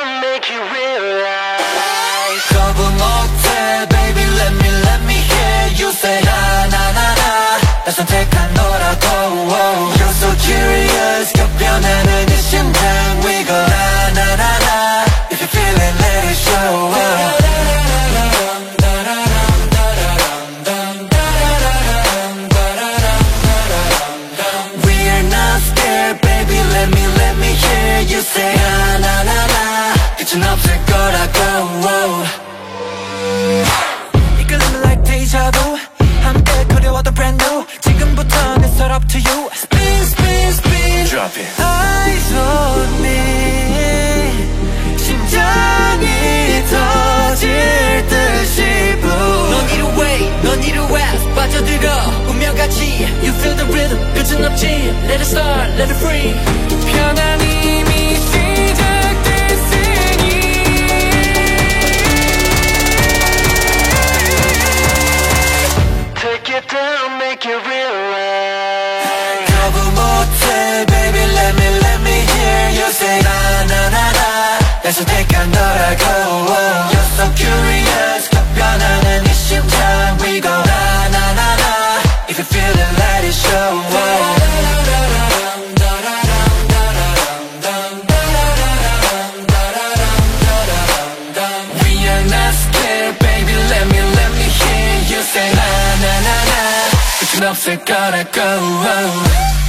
make you realize 거부 못해 baby let me hear you say 나나나나 날 선택한 너라고 You're so curious 격변하는 이 심장 we go 나나나나 If you feel it let it show We're not scared baby let me hear you say 나나나나 끝은 없을 거라고 이끌림은 like deja vu 함께 그려왔던 brand new 지금부터는 it's all up to you Spin spin spin Drop it Eyes on me 심장이 터질 듯이 blue 넌 이루way 넌 이루west 빠져들어 운명같이 You feel the rhythm 끝은 없지 Let it start let it free 편한 이미 시작됐으니 Take it down make it realize 거부 못해 baby let me hear you say 나나나나 날 선택한 너라고 You're so curious 격변하는 이 심장 we go 나나나나 If you feel it let it show We are not scared baby let me hear you say 나나나나 끝은 없을 거라고